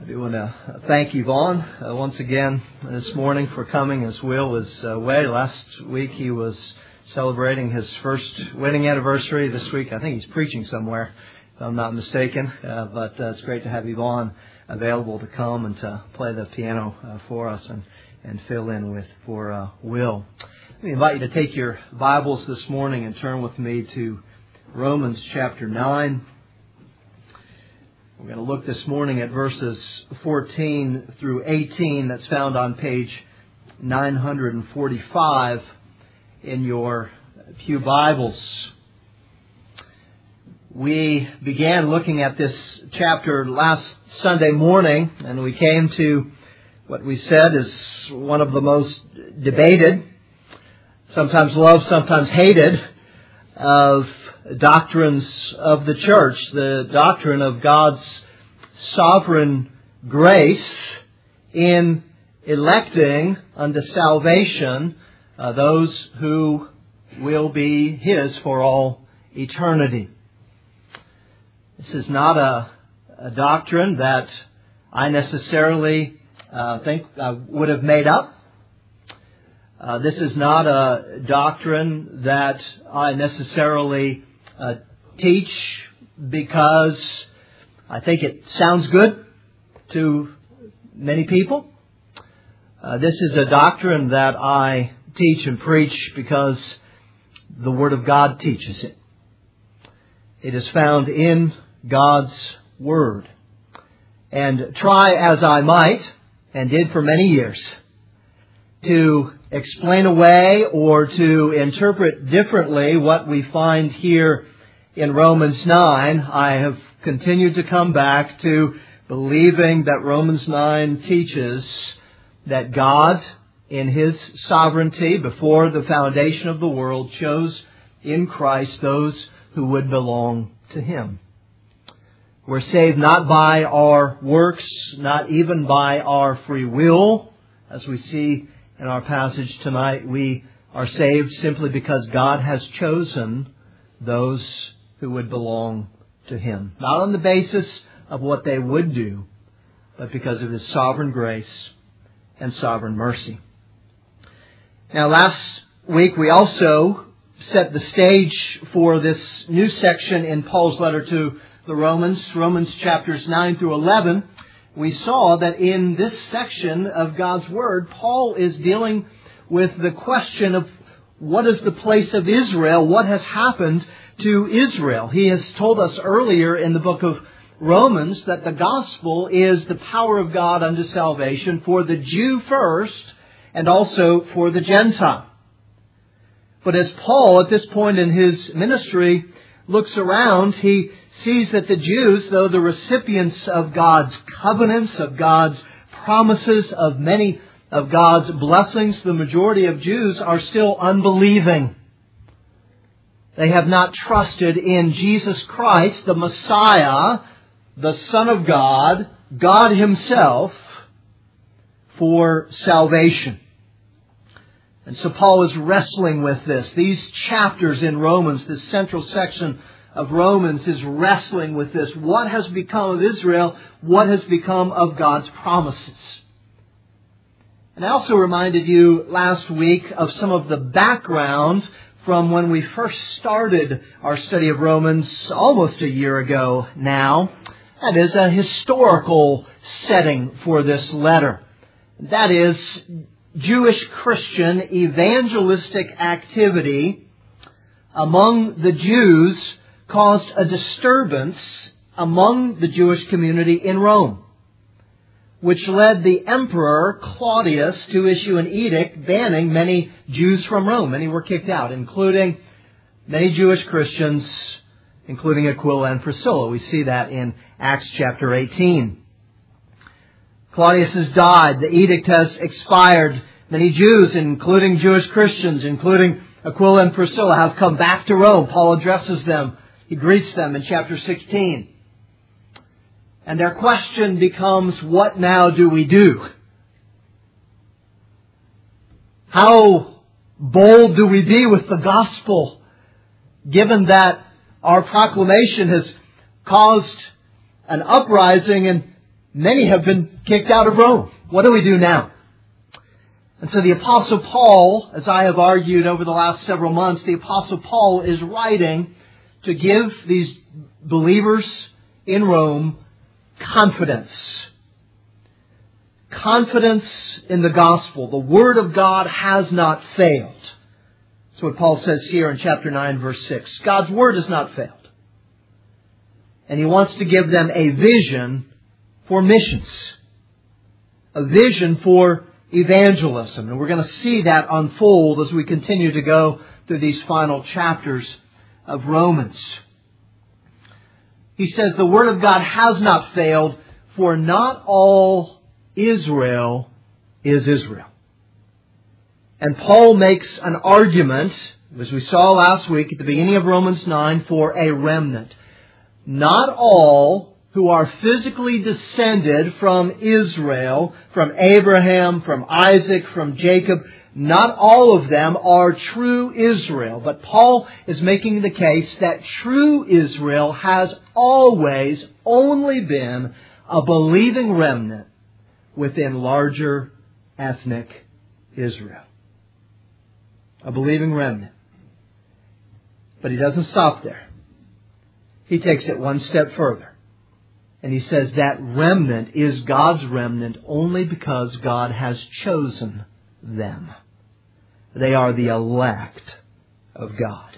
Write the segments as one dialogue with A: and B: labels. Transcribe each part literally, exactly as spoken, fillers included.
A: I do want to thank Yvonne uh, once again this morning for coming as Will is uh, away. Last week he was celebrating his first wedding anniversary. This week I think he's preaching somewhere, if I'm not mistaken. Uh, but uh, it's great to have Yvonne available to come and to play the piano uh, for us and, and fill in with for uh, Will. Let me invite you to take your Bibles this morning and turn with me to Romans chapter nine. We're going to look this morning at verses fourteen through eighteen. That's found on page nine forty-five in your pew Bibles. We began looking at this chapter last Sunday morning, and we came to what we said is one of the most debated, sometimes loved, sometimes hated, of doctrines of the church, the doctrine of God's sovereign grace in electing unto salvation uh, those who will be His for all eternity. This is not a, a doctrine that I necessarily uh, think I would have made up. Uh, this is not a doctrine that I necessarily Uh, teach because I think it sounds good to many people. Uh, this is a doctrine that I teach and preach because the Word of God teaches it. It is found in God's Word. And try as I might, and did for many years, to explain away or to interpret differently what we find here in Romans nine, I have continued to come back to believing that Romans nine teaches that God, in His sovereignty before the foundation of the world, chose in Christ those who would belong to Him. We're saved not by our works, not even by our free will, as we see in our passage tonight. We are saved simply because God has chosen those who would belong to Him. Not on the basis of what they would do, but because of His sovereign grace and sovereign mercy. Now, last week we also set the stage for this new section in Paul's letter to the Romans, Romans chapters nine through eleven. We saw that in this section of God's Word, Paul is dealing with the question of what is the place of Israel, what has happened to Israel. He has told us earlier in the book of Romans that the gospel is the power of God unto salvation for the Jew first and also for the Gentile. But as Paul, at this point in his ministry, looks around, he sees that the Jews, though the recipients of God's covenants, of God's promises, of many of God's blessings, the majority of Jews are still unbelieving. They have not trusted in Jesus Christ, the Messiah, the Son of God, God Himself, for salvation. And so Paul is wrestling with this. These chapters in Romans, this central section of Romans, is wrestling with this. What has become of Israel? What has become of God's promises? And I also reminded you last week of some of the background from when we first started our study of Romans almost a year ago now. That is a historical setting for this letter. That is Jewish Christian evangelistic activity among the Jews caused a disturbance among the Jewish community in Rome, which led the Emperor Claudius to issue an edict banning many Jews from Rome. Many were kicked out, including many Jewish Christians, including Aquila and Priscilla. We see that in Acts chapter eighteen. Claudius has died. The edict has expired. Many Jews, including Jewish Christians, including Aquila and Priscilla, have come back to Rome. Paul addresses them. He greets them in chapter sixteen. And their question becomes, what now do we do? How bold do we be with the gospel, given that our proclamation has caused an uprising in Many have been kicked out of Rome. What do we do now? And so the Apostle Paul, as I have argued over the last several months, the Apostle Paul is writing to give these believers in Rome confidence. Confidence in the gospel. The Word of God has not failed. That's what Paul says here in chapter nine, verse six. God's Word has not failed. And he wants to give them a vision for missions. A vision for evangelism. And we're going to see that unfold as we continue to go through these final chapters of Romans. He says the Word of God has not failed, for not all Israel is Israel. And Paul makes an argument, as we saw last week at the beginning of Romans nine, for a remnant. Not all who are physically descended from Israel, from Abraham, from Isaac, from Jacob, not all of them are true Israel. But Paul is making the case that true Israel has always only been a believing remnant within larger ethnic Israel. A believing remnant. But he doesn't stop there. He takes it one step further. And he says that remnant is God's remnant only because God has chosen them. They are the elect of God.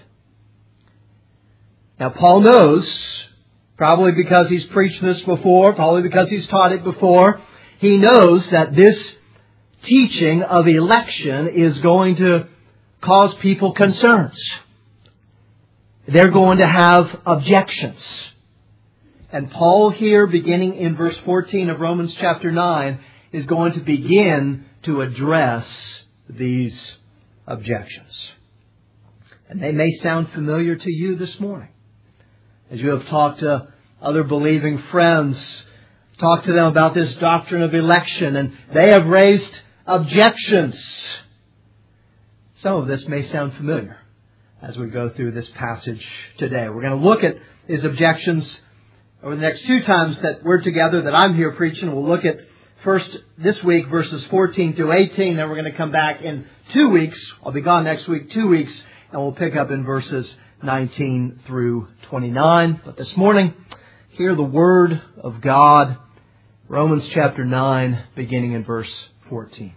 A: Now Paul knows, probably because he's preached this before, probably because he's taught it before, he knows that this teaching of election is going to cause people concerns. They're going to have objections. And Paul here, beginning in verse fourteen of Romans chapter nine, is going to begin to address these objections. And they may sound familiar to you this morning. As you have talked to other believing friends, talked to them about this doctrine of election, and they have raised objections. Some of this may sound familiar as we go through this passage today. We're going to look at his objections over the next two times that we're together, that I'm here preaching. We'll look at first this week verses fourteen through eighteen. Then we're going to come back in two weeks. I'll be gone next week, two weeks, and we'll pick up in verses nineteen through twenty-nine. But this morning, hear the Word of God. Romans chapter nine, beginning in verse fourteen.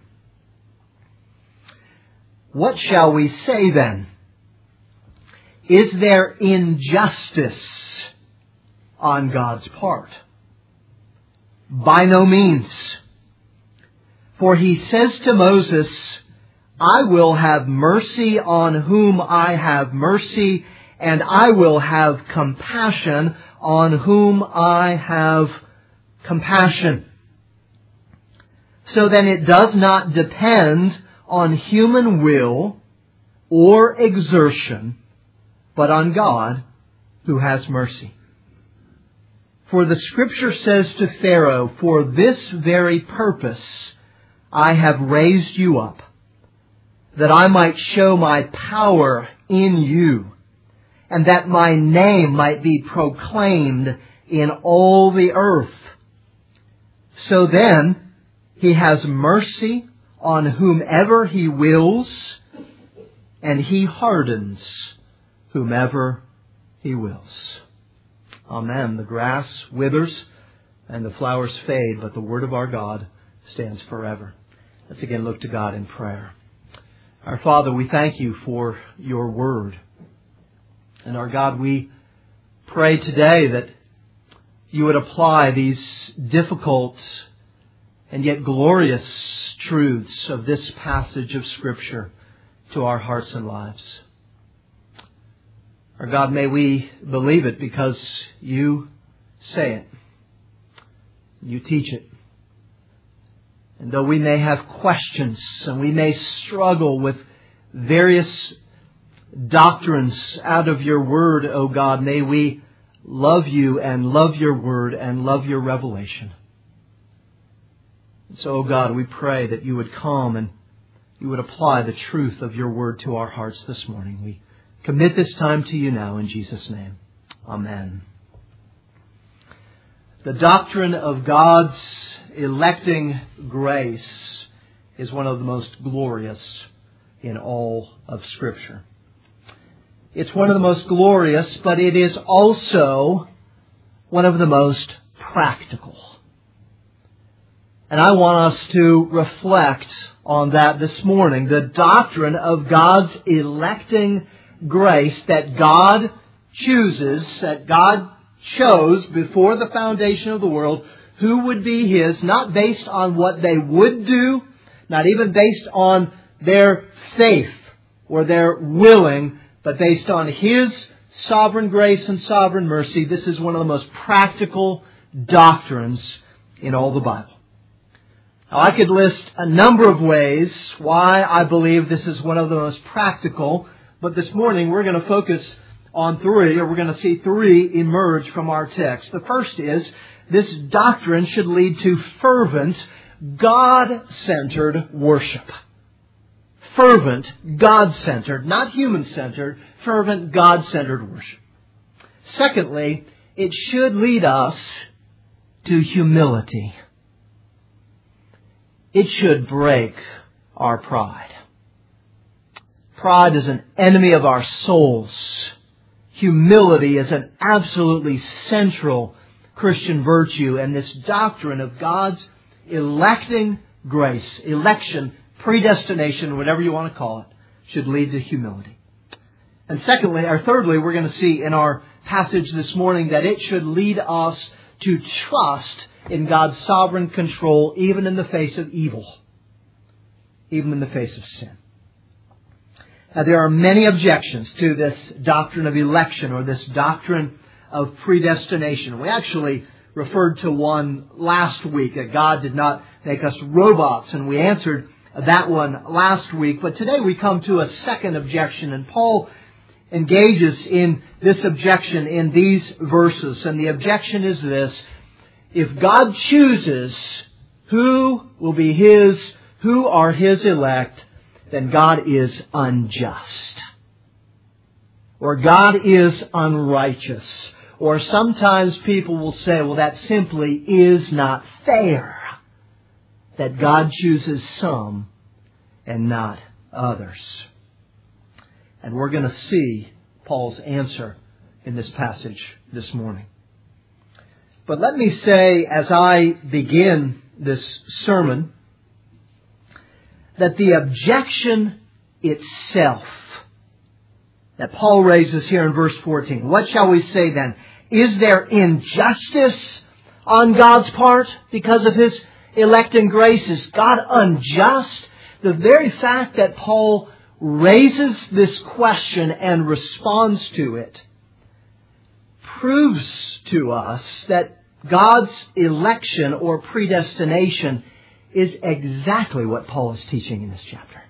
A: What shall we say then? Is there injustice on God's part? By no means. For he says to Moses, I will have mercy on whom I have mercy, and I will have compassion on whom I have compassion. So then it does not depend on human will or exertion, but on God who has mercy. For the Scripture says to Pharaoh, for this very purpose I have raised you up, that I might show my power in you, and that my name might be proclaimed in all the earth. So then he has mercy on whomever he wills, and he hardens whomever he wills. Amen. The grass withers and the flowers fade, but the word of our God stands forever. Let's again look to God in prayer. Our Father, we thank you for your word. And our God, we pray today that you would apply these difficult and yet glorious truths of this passage of Scripture to our hearts and lives. Our God, may we believe it because you say it. You teach it. And though we may have questions and we may struggle with various doctrines out of your word, O God, may we love you and love your word and love your revelation. And so, O God, we pray that you would come and you would apply the truth of your word to our hearts this morning. We commit this time to you now in Jesus' name. Amen. The doctrine of God's electing grace is one of the most glorious in all of Scripture. It's one of the most glorious, but it is also one of the most practical. And I want us to reflect on that this morning. The doctrine of God's electing grace, that God chooses, that God chose before the foundation of the world who would be His, not based on what they would do, not even based on their faith or their willing, but based on His sovereign grace and sovereign mercy. This is one of the most practical doctrines in all the Bible. Now, I could list a number of ways why I believe this is one of the most practical, but this morning we're going to focus on three, or we're going to see three emerge from our text. The first is, this doctrine should lead to fervent, God-centered worship. Fervent, God-centered, not human-centered, fervent, God-centered worship. Secondly, it should lead us to humility. It should break our pride. Pride is an enemy of our souls. Humility is an absolutely central Christian virtue, and this doctrine of God's electing grace, election, predestination, whatever you want to call it, should lead to humility. And secondly, or thirdly, we're going to see in our passage this morning that it should lead us to trust in God's sovereign control, even in the face of evil, even in the face of sin. Now, there are many objections to this doctrine of election or this doctrine of predestination. We actually referred to one last week, that God did not make us robots, and we answered that one last week. But today we come to a second objection, and Paul engages in this objection in these verses. And the objection is this: if God chooses who will be His, who are His elect, then God is unjust. Or God is unrighteous. Or sometimes people will say, well, that simply is not fair, that God chooses some and not others. And we're going to see Paul's answer in this passage this morning. But let me say, as I begin this sermon, that the objection itself that Paul raises here in verse fourteen, what shall we say then? Is there injustice on God's part because of His electing grace? Is God unjust? The very fact that Paul raises this question and responds to it proves to us that God's election or predestination is exactly what Paul is teaching in this chapter.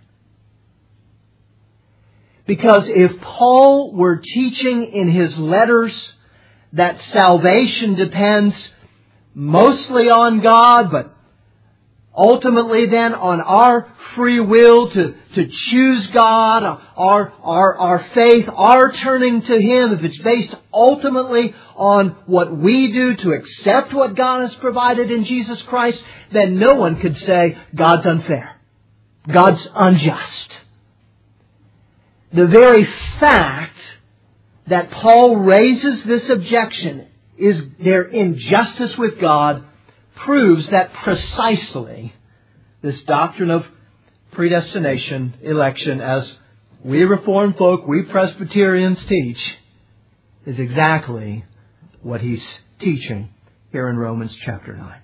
A: Because if Paul were teaching in his letters that salvation depends mostly on God, but ultimately then on our free will to, to choose God, our, our, our faith, our turning to Him, if it's based ultimately on what we do to accept what God has provided in Jesus Christ, then no one could say God's unfair. God's unjust. The very fact that Paul raises this objection, is their injustice with God, proves that precisely this doctrine of predestination, election, as we Reformed folk, we Presbyterians teach, is exactly what he's teaching here in Romans chapter nine.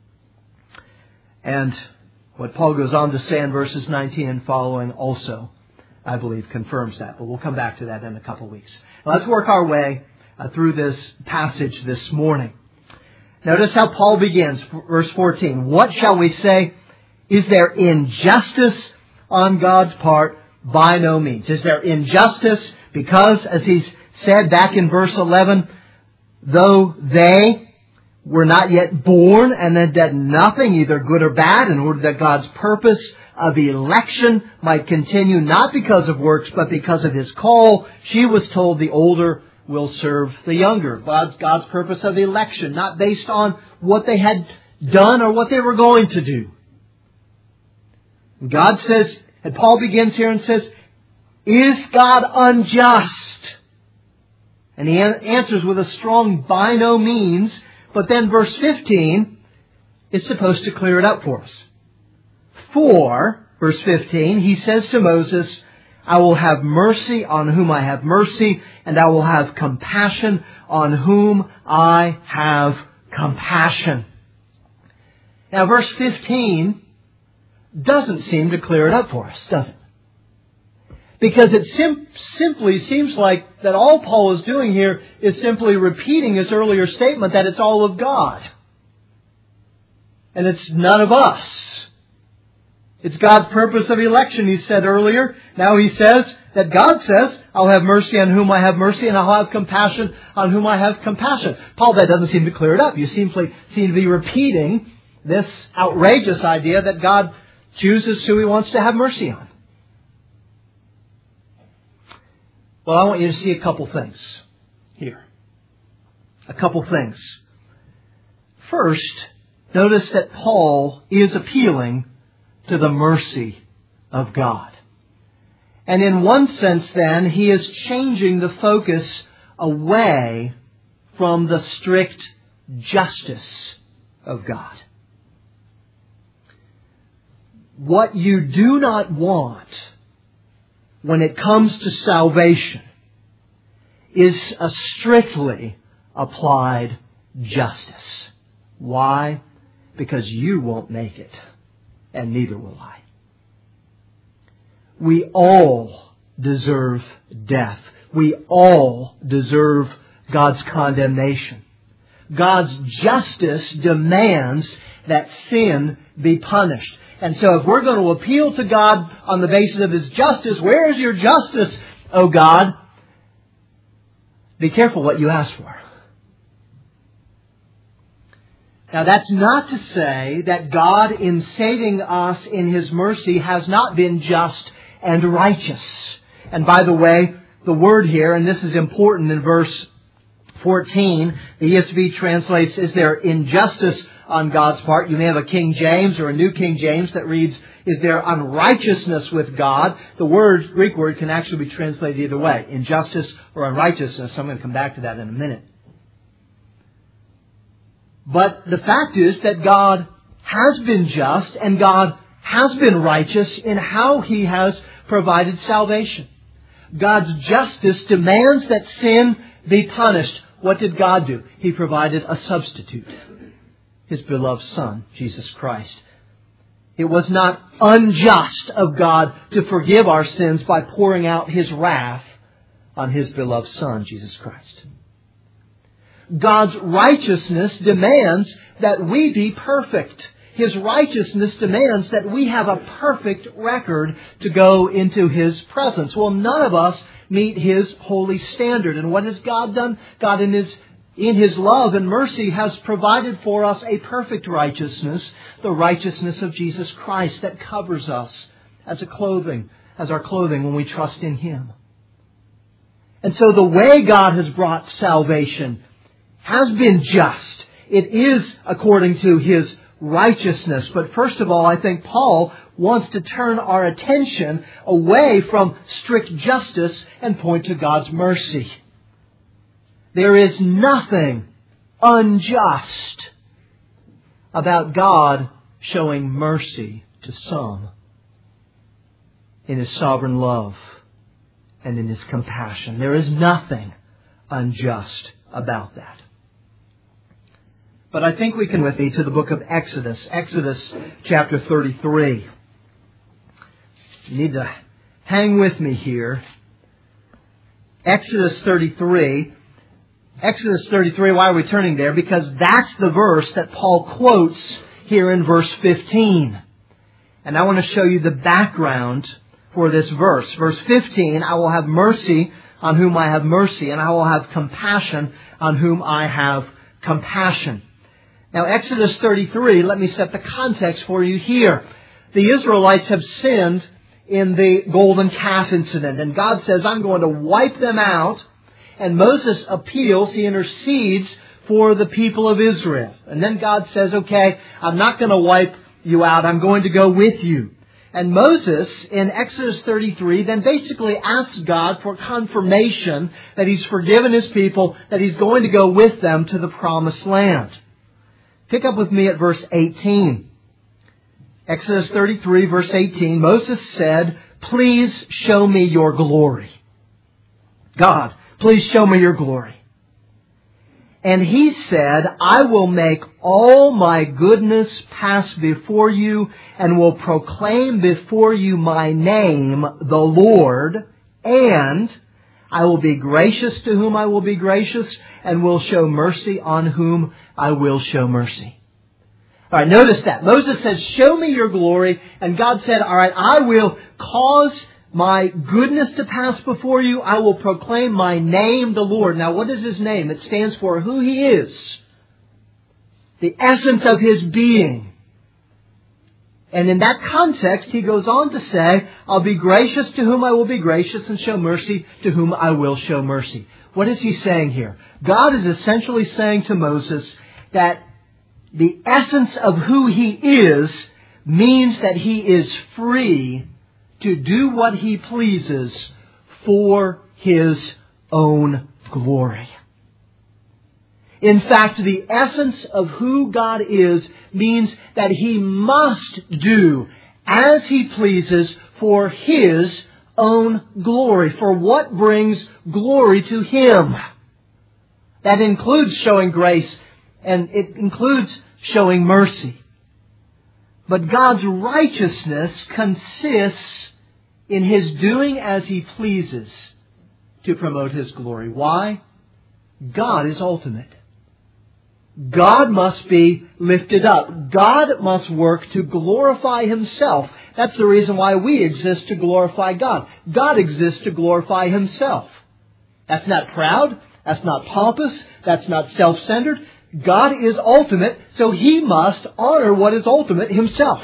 A: And what Paul goes on to say in verses nineteen and following also, I believe, confirms that. But we'll come back to that in a couple weeks. Now, let's work our way uh, through this passage this morning. Notice how Paul begins, verse fourteen. What shall we say? Is there injustice on God's part? By no means. Is there injustice because, as he's said back in verse eleven, though they were not yet born and had done nothing, either good or bad, in order that God's purpose of election might continue, not because of works, but because of His call, she was told, the older will serve the younger. God's, God's purpose of election, not based on what they had done or what they were going to do. God says, and Paul begins here and says, is God unjust? And he answers with a strong by no means, but then verse fifteen is supposed to clear it up for us. For, verse fifteen, he says to Moses, I will have mercy on whom I have mercy, and I will have compassion on whom I have compassion. Now, verse fifteen doesn't seem to clear it up for us, does it? Because it sim- simply seems like that all Paul is doing here is simply repeating his earlier statement that it's all of God. And it's none of us. It's God's purpose of election, he said earlier. Now he says that God says, I'll have mercy on whom I have mercy, and I'll have compassion on whom I have compassion. Paul, that doesn't seem to clear it up. You simply seem to be repeating this outrageous idea that God chooses who He wants to have mercy on. Well, I want you to see a couple things here. A couple things. First, notice that Paul is appealing to the mercy of God. And in one sense, then, he is changing the focus away from the strict justice of God. What you do not want when it comes to salvation is a strictly applied justice. Why? Because you won't make it, and neither will I. We all deserve death. We all deserve God's condemnation. God's justice demands that sin be punished. And so if we're going to appeal to God on the basis of His justice, where is your justice, O God? Be careful what you ask for. Now that's not to say that God, in saving us in His mercy, has not been just and righteous. And by the way, the word here, and this is important in verse fourteen, the E S V translates, is there injustice on God's part? You may have a King James or a New King James that reads, is there unrighteousness with God? The word, Greek word, can actually be translated either way, injustice or unrighteousness. I'm going to come back to that in a minute. But the fact is that God has been just and God has been righteous in how He has provided salvation. God's justice demands that sin be punished. What did God do? He provided a substitute. His beloved Son, Jesus Christ. It was not unjust of God to forgive our sins by pouring out His wrath on His beloved Son, Jesus Christ. God's righteousness demands that we be perfect. His righteousness demands that we have a perfect record to go into His presence. Well, none of us meet His holy standard. And what has God done? God in His In His love and mercy has provided for us a perfect righteousness, the righteousness of Jesus Christ that covers us as a clothing, as our clothing when we trust in Him. And so the way God has brought salvation has been just. It is according to His righteousness. But first of all, I think Paul wants to turn our attention away from strict justice and point to God's mercy. There is nothing unjust about God showing mercy to some in His sovereign love and in His compassion. There is nothing unjust about that. But I think we can with me to the book of Exodus, Exodus chapter thirty-three. You need to hang with me here. Exodus thirty-three. Exodus thirty-three, why are we turning there? Because that's the verse that Paul quotes here in verse fifteen. And I want to show you the background for this verse. Verse fifteen, I will have mercy on whom I have mercy, and I will have compassion on whom I have compassion. Now, Exodus thirty-three, let me set the context for you here. The Israelites have sinned in the golden calf incident, and God says, I'm going to wipe them out, And Moses appeals, he intercedes for the people of Israel. And then God says, okay, I'm not going to wipe you out. I'm going to go with you. And Moses, in Exodus thirty-three, then basically asks God for confirmation that He's forgiven His people, that He's going to go with them to the promised land. Pick up with me at verse eighteen. Exodus thirty-three, verse eighteen, Moses said, "Please show me your glory." God, please show me your glory. And He said, "I will make all my goodness pass before you and will proclaim before you my name, the Lord, and I will be gracious to whom I will be gracious and will show mercy on whom I will show mercy." All right, notice that. Moses said, "Show me your glory." And God said, "All right, I will cause my goodness to pass before you. I will proclaim my name, the Lord." Now, what is His name? It stands for who He is. The essence of His being. And in that context, He goes on to say, "I'll be gracious to whom I will be gracious and show mercy to whom I will show mercy." What is He saying here? God is essentially saying to Moses that the essence of who He is means that He is free to do what He pleases for His own glory. In fact, the essence of who God is means that He must do as He pleases for His own glory, for what brings glory to Him. That includes showing grace, and it includes showing mercy. But God's righteousness consists in His doing as He pleases to promote His glory. Why? God is ultimate. God must be lifted up. God must work to glorify Himself. That's the reason why we exist, to glorify God. God exists to glorify Himself. That's not proud. That's not pompous. That's not self-centered. God is ultimate, so He must honor what is ultimate Himself.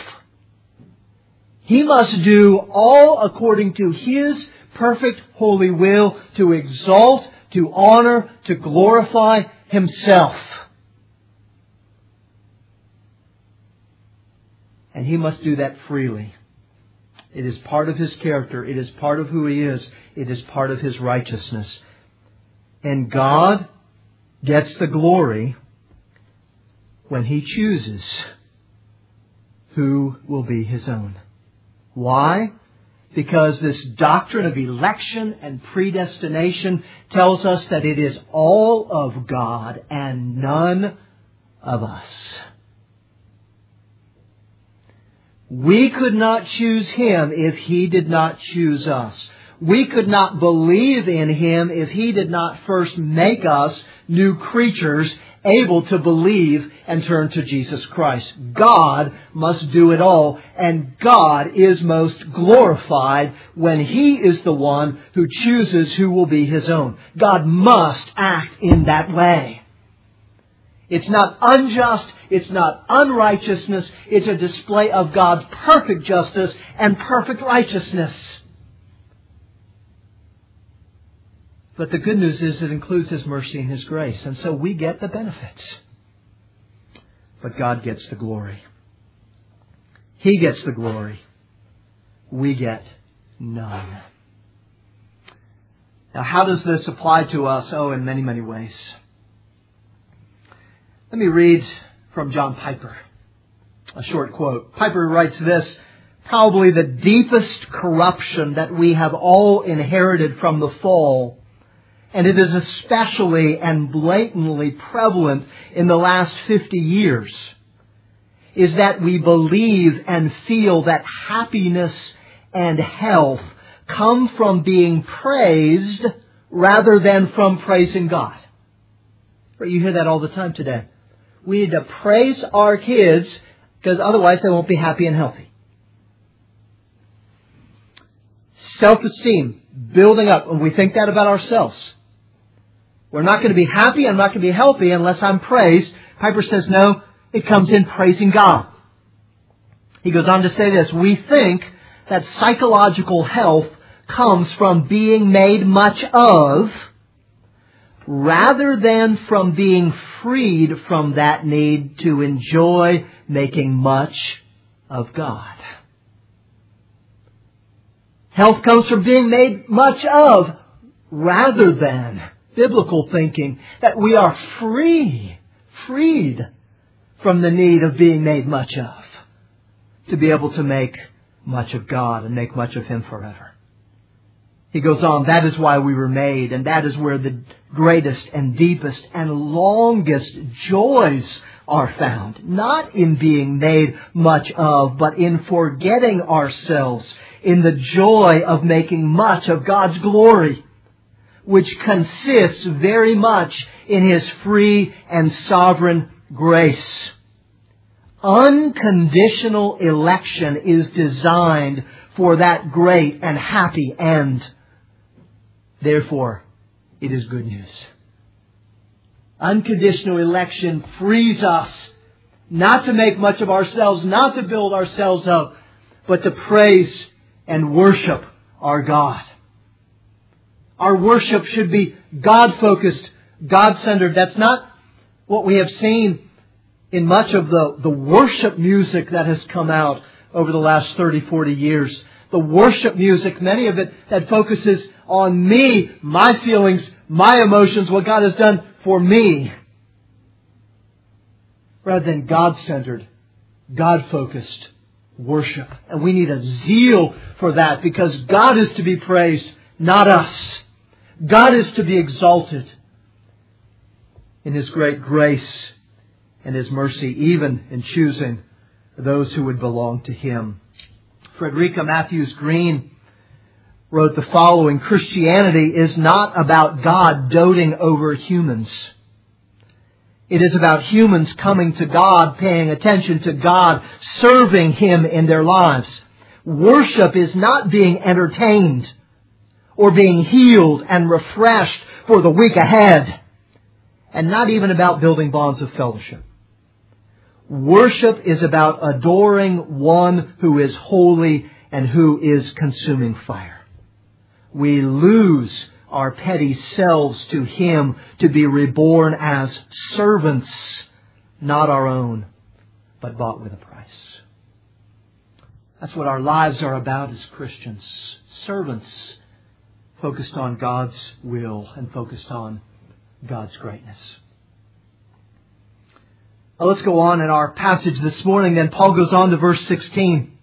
A: He must do all according to His perfect holy will to exalt, to honor, to glorify Himself. And He must do that freely. It is part of His character. It is part of who He is. It is part of His righteousness. And God gets the glory when He chooses who will be His own. Why? Because this doctrine of election and predestination tells us that it is all of God and none of us. We could not choose Him if He did not choose us. We could not believe in Him if He did not first make us new creatures able to believe and turn to Jesus Christ. God must do it all, and God is most glorified when He is the one who chooses who will be His own. God must act in that way. It's not unjust, it's not unrighteousness, it's a display of God's perfect justice and perfect righteousness. But the good news is it includes His mercy and His grace. And so we get the benefits. But God gets the glory. He gets the glory. We get none. Now, how does this apply to us? Oh, in many, many ways. Let me read from John Piper. A short quote. Piper writes this: "Probably the deepest corruption that we have all inherited from the fall, and it is especially and blatantly prevalent in the last fifty years, is that we believe and feel that happiness and health come from being praised rather than from praising God." You hear that all the time today. We need to praise our kids because otherwise they won't be happy and healthy. Self-esteem, building up, and we think that about ourselves. We're not going to be happy, I'm not going to be healthy unless I'm praised. Piper says, no, it comes in praising God. He goes on to say this: "We think that psychological health comes from being made much of rather than from being freed from that need to enjoy making much of God. Health comes from being made much of rather than biblical thinking that we are free, freed from the need of being made much of, to be able to make much of God and make much of Him forever. He goes on, that is why we were made, and that is where the greatest and deepest and longest joys are found. Not in being made much of, but in forgetting ourselves in the joy of making much of God's glory, which consists very much in His free and sovereign grace. Unconditional election is designed for that great and happy end. Therefore, it is good news. Unconditional election frees us not to make much of ourselves, not to build ourselves up, but to praise and worship our God. Our worship should be God-focused, God-centered. That's not what we have seen in much of the, the worship music that has come out over the last thirty, forty years. The worship music, many of it that focuses on me, my feelings, my emotions, what God has done for me, rather than God-centered, God-focused worship. And we need a zeal for that, because God is to be praised, not us. God is to be exalted in His great grace and His mercy, even in choosing those who would belong to Him. Frederica Matthews Green wrote the following: Christianity is not about God doting over humans. It is about humans coming to God, paying attention to God, serving Him in their lives. Worship is not being entertained or being healed and refreshed for the week ahead, and not even about building bonds of fellowship. Worship is about adoring one who is holy and who is consuming fire. We lose our petty selves to Him to be reborn as servants, not our own, but bought with a price. That's what our lives are about as Christians. Servants focused on God's will and focused on God's greatness. Now let's go on in our passage this morning. Then Paul goes on to verse sixteen.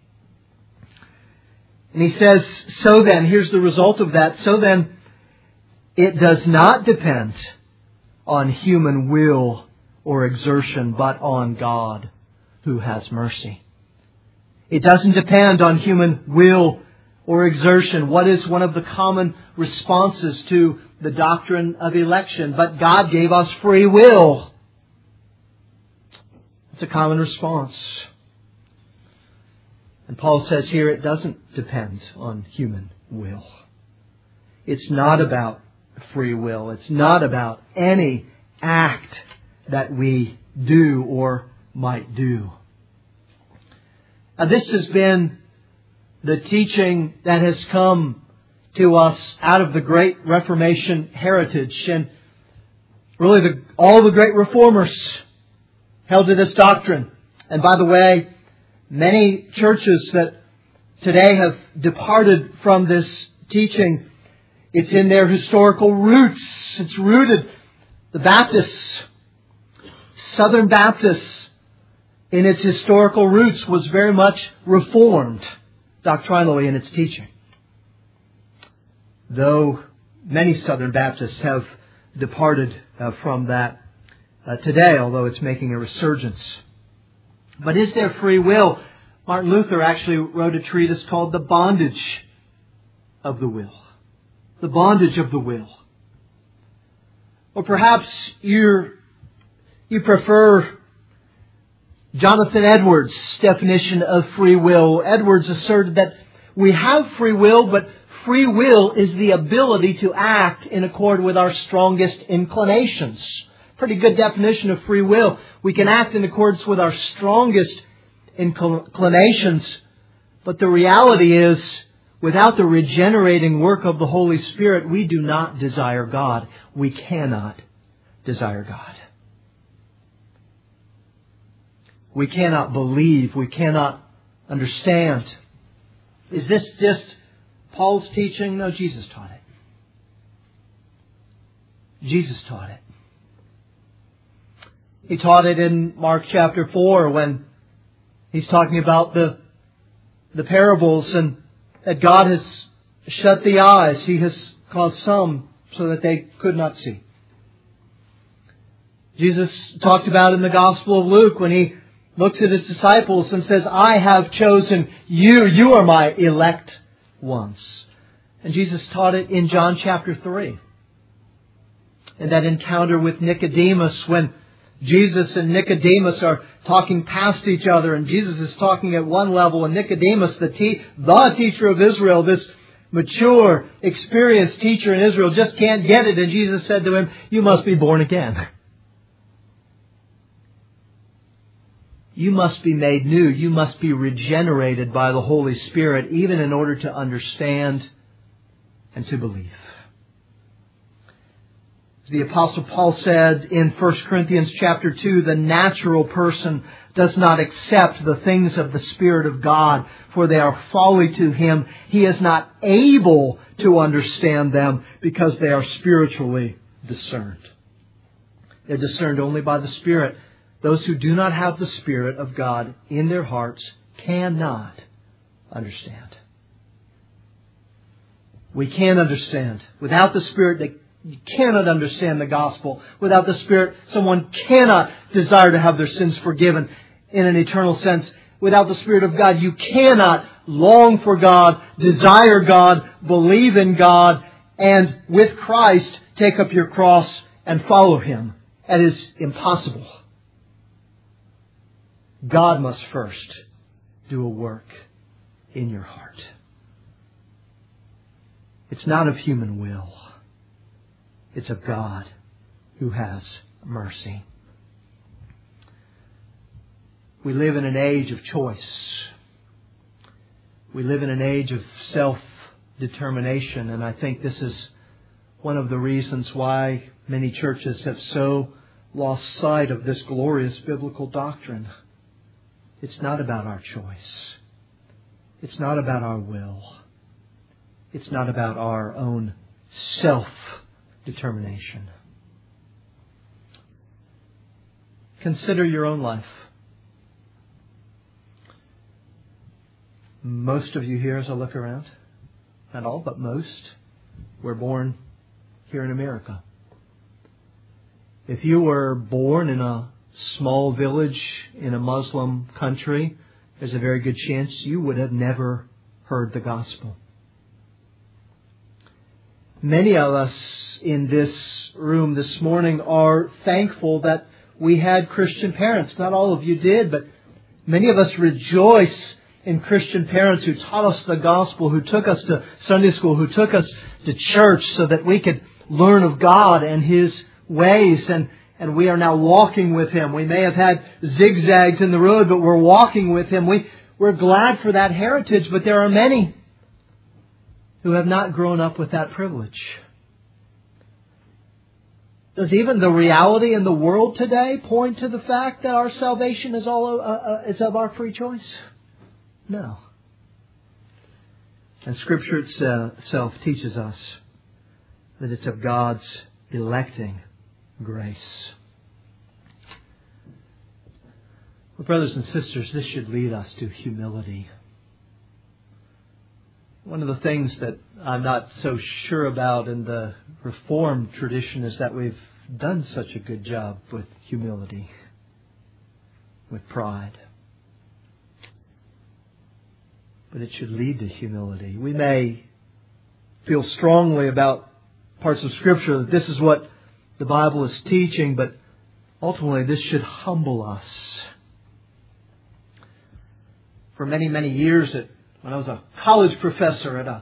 A: And he says, so then, here's the result of that. So then, it does not depend on human will or exertion, but on God who has mercy. It doesn't depend on human will or exertion. What is one of the common responses to the doctrine of election? But God gave us free will. It's a common response. And Paul says here it doesn't depend on human will. It's not about free will. It's not about any act that we do or might do. Now, this has been the teaching that has come to us out of the great Reformation heritage. And really the, all the great reformers held to this doctrine. And by the way, many churches that today have departed from this teaching, it's in their historical roots. It's rooted. The Baptists, Southern Baptists, in its historical roots was very much reformed doctrinally in its teaching. Though many Southern Baptists have departed uh, from that uh, today, although it's making a resurgence. But is there free will? Martin Luther actually wrote a treatise called The Bondage of the Will. The Bondage of the Will. Or perhaps you're, you prefer Jonathan Edwards' definition of free will. Edwards asserted that we have free will, but free will is the ability to act in accord with our strongest inclinations. Pretty good definition of free will. We can act in accordance with our strongest inclinations, but the reality is without the regenerating work of the Holy Spirit, we do not desire God. We cannot desire God. We cannot believe. We cannot understand. Is this just Paul's teaching? No, Jesus taught it. Jesus taught it. He taught it in Mark chapter four when He's talking about the, the parables and that God has shut the eyes. He has caused some so that they could not see. Jesus talked about in the Gospel of Luke when He looks at His disciples and says, I have chosen you. You are my elect ones. And Jesus taught it in John chapter three. In that encounter with Nicodemus when Jesus and Nicodemus are talking past each other, and Jesus is talking at one level, and Nicodemus, the, te- the teacher of Israel, this mature, experienced teacher in Israel, just can't get it. And Jesus said to him, you must be born again. You must be made new. You must be regenerated by the Holy Spirit, even in order to understand and to believe. The Apostle Paul said in First Corinthians chapter two, the natural person does not accept the things of the Spirit of God, for they are folly to him. He is not able to understand them because they are spiritually discerned. They're discerned only by the Spirit. Those who do not have the Spirit of God in their hearts cannot understand. We can understand. Without the Spirit, they You cannot understand the gospel. Without the Spirit, someone cannot desire to have their sins forgiven in an eternal sense. Without the Spirit of God, you cannot long for God, desire God, believe in God, and with Christ take up your cross and follow Him. That is impossible. God must first do a work in your heart. It's not of human will. It's of God who has mercy. We live in an age of choice. We live in an age of self-determination, and I think this is one of the reasons why many churches have so lost sight of this glorious biblical doctrine. It's not about our choice. It's not about our will. It's not about our own self-determination. Consider your own life. Most of you here, as I look around, not all, but most, were born here in America. If you were born in a small village in a Muslim country, there's a very good chance you would have never heard the gospel. Many of us in this room this morning are thankful that we had Christian parents. Not all of you did, but many of us rejoice in Christian parents who taught us the gospel, who took us to Sunday school, who took us to church so that we could learn of God and His ways. And, and we are now walking with Him. We may have had zigzags in the road, but we're walking with Him. We, we're glad for that heritage, but there are many who have not grown up with that privilege. Does even the reality in the world today point to the fact that our salvation is all uh, uh, is of our free choice? No. And Scripture itself teaches us that it's of God's electing grace. Well, brothers and sisters, this should lead us to humility. One of the things that I'm not so sure about in the Reformed tradition is that we've done such a good job with humility, with pride. But it should lead to humility. We may feel strongly about parts of Scripture that this is what the Bible is teaching, but ultimately this should humble us. For many, many years, at, when I was a college professor at a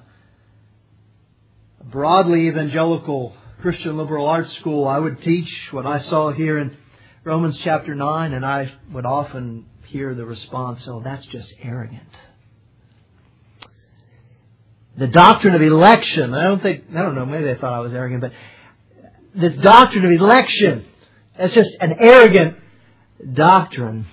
A: broadly evangelical Christian liberal arts school, I would teach what I saw here in Romans chapter nine, and I would often hear the response, oh, that's just arrogant. The doctrine of election. I don't think, I don't know, maybe they thought I was arrogant, but this doctrine of election, it's just an arrogant doctrine.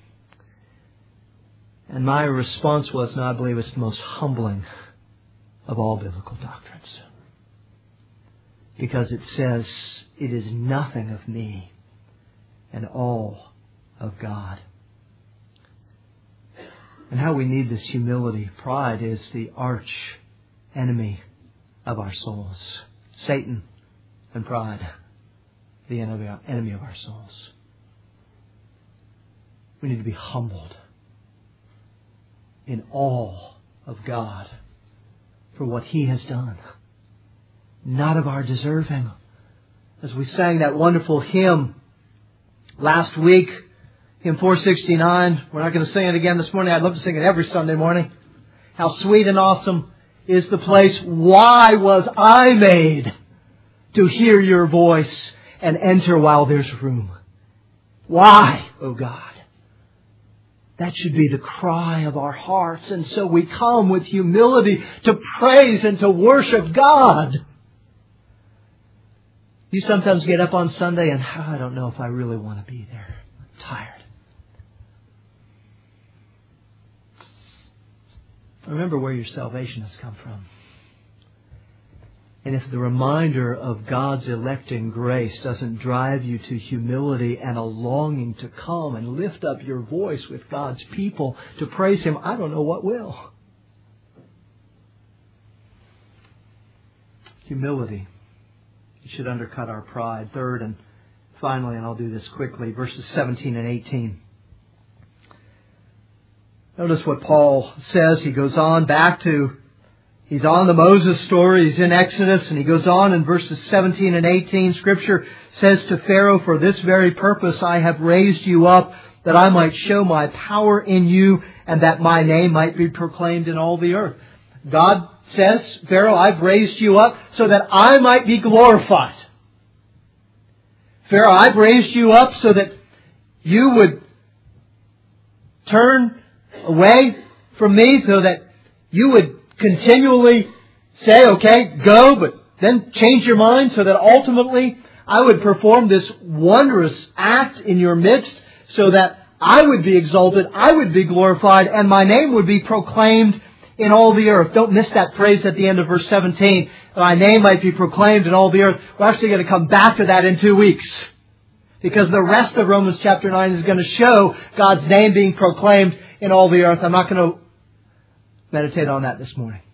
A: And my response was, no, I believe it's the most humbling of all biblical doctrines. Because it says, it is nothing of me and all of God. And how we need this humility. Pride is the arch enemy of our souls. Satan and pride, the enemy of our souls. We need to be humbled in awe of God for what He has done. Not of our deserving. As we sang that wonderful hymn last week, hymn four sixty-nine, we're not going to sing it again this morning. I'd love to sing it every Sunday morning. How sweet and awesome is the place. Why was I made to hear your voice and enter while there's room? Why, O God? That should be the cry of our hearts. And so we come with humility to praise and to worship God. You sometimes get up on Sunday and oh, I don't know if I really want to be there. I'm tired. Remember where your salvation has come from. And if the reminder of God's electing grace doesn't drive you to humility and a longing to come and lift up your voice with God's people to praise Him, I don't know what will. Humility. It should undercut our pride. Third and finally, and I'll do this quickly, verses seventeen and eighteen. Notice what Paul says. He goes on back to, he's on the Moses story. He's in Exodus, and he goes on in verses seventeen and eighteen. Scripture says to Pharaoh, for this very purpose I have raised you up, that I might show my power in you, and that my name might be proclaimed in all the earth. God says, Pharaoh, I've raised you up so that I might be glorified. Pharaoh, I've raised you up so that you would turn away from me, so that you would continually say, okay, go, but then change your mind, so that ultimately I would perform this wondrous act in your midst, so that I would be exalted, I would be glorified, and my name would be proclaimed in all the earth. Don't miss that phrase at the end of verse seventeen. My name might be proclaimed in all the earth. We're actually going to come back to that in two weeks. Because the rest of Romans chapter nine is going to show God's name being proclaimed in all the earth. I'm not going to meditate on that this morning.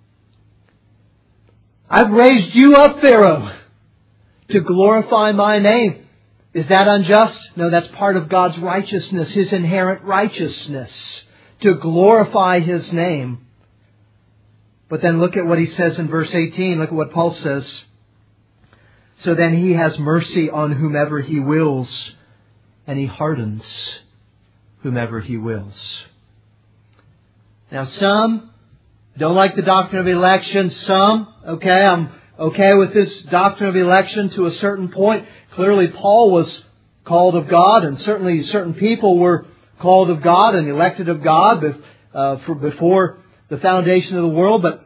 A: I've raised you up, Pharaoh, to glorify my name. Is that unjust? No, that's part of God's righteousness, His inherent righteousness, to glorify His name. But then look at what he says in verse eighteen. Look at what Paul says. So then He has mercy on whomever He wills, and He hardens whomever He wills. Now some don't like the doctrine of election. Some, okay, I'm okay with this doctrine of election to a certain point. Clearly Paul was called of God, and certainly certain people were called of God and elected of God uh, for before the foundation of the world. But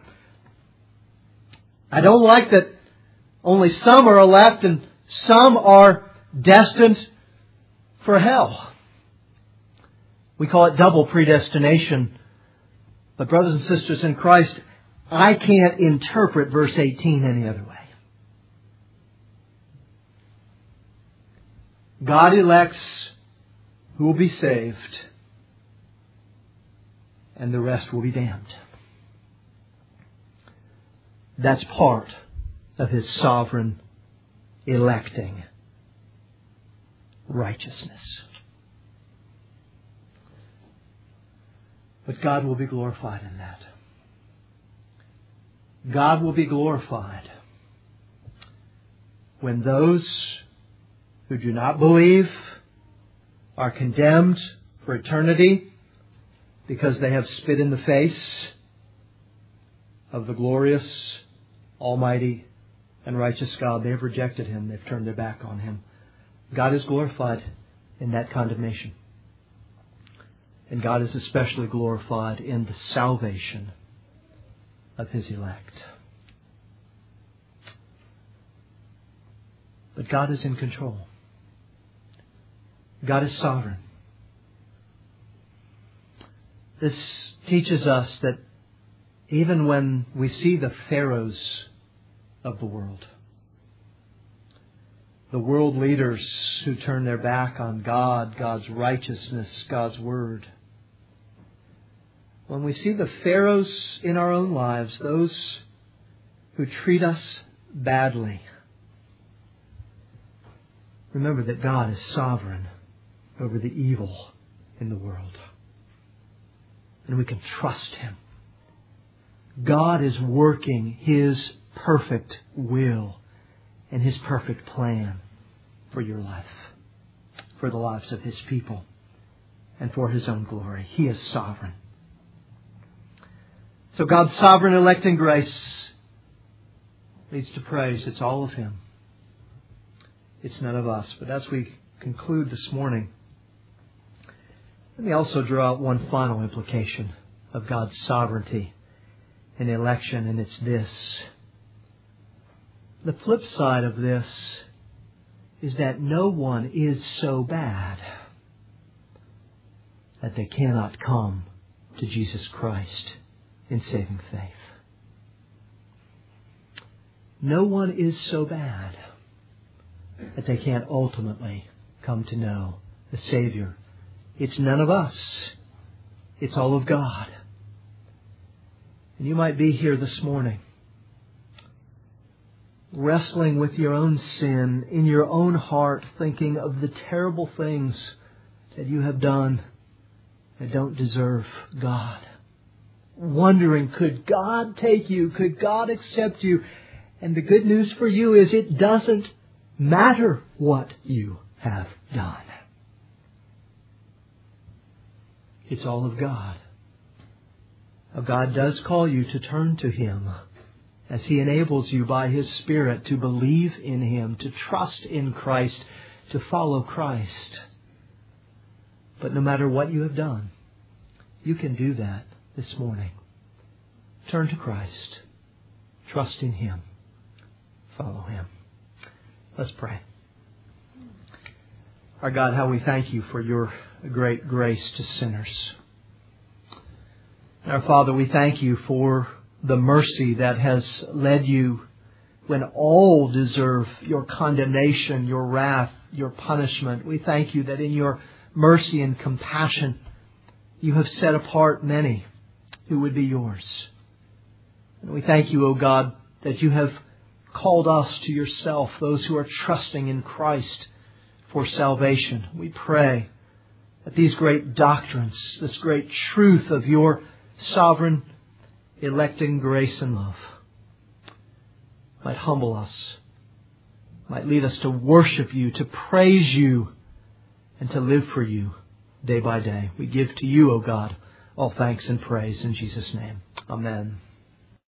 A: I don't like that only some are elect and some are destined for hell. We call it double predestination. But brothers and sisters in Christ, I can't interpret verse eighteen any other way. God elects who will be saved, and the rest will be damned. That's part of His sovereign electing righteousness. But God will be glorified in that. God will be glorified when those who do not believe are condemned for eternity because they have spit in the face of the glorious, almighty, and righteous God. They have rejected Him. They've turned their back on Him. God is glorified in that condemnation. And God is especially glorified in the salvation of His elect. But God is in control. God is sovereign. This teaches us that even when we see the pharaohs of the world, the world leaders who turn their back on God, God's righteousness, God's Word, when we see the pharaohs in our own lives, those who treat us badly, remember that God is sovereign over the evil in the world. And we can trust Him. God is working His perfect will and His perfect plan for your life, for the lives of His people, and for His own glory. He is sovereign. So God's sovereign electing grace leads to praise. It's all of Him. It's none of us. But as we conclude this morning, let me also draw out one final implication of God's sovereignty and election, and it's this. The flip side of this is that no one is so bad that they cannot come to Jesus Christ in saving faith. No one is so bad that they can't ultimately come to know the Savior. It's none of us. It's all of God. And you might be here this morning wrestling with your own sin in your own heart, thinking of the terrible things that you have done that don't deserve God. Wondering, could God take you? Could God accept you? And the good news for you is it doesn't matter what you have done. It's all of God. Now, God does call you to turn to Him as He enables you by His Spirit to believe in Him, to trust in Christ, to follow Christ. But no matter what you have done, you can do that this morning. Turn to Christ. Trust in Him. Follow Him. Let's pray. Our God, how we thank You for Your great grace to sinners. Our Father, we thank You for the mercy that has led You when all deserve Your condemnation, Your wrath, Your punishment. We thank You that in Your mercy and compassion You have set apart many who would be Yours. And we thank You, O God, that You have called us to Yourself, those who are trusting in Christ for salvation. We pray that these great doctrines, this great truth of Your sovereign electing grace and love might humble us, might lead us to worship You, to praise You, and to live for You day by day. We give to You, O God, all thanks and praise in Jesus' name. Amen.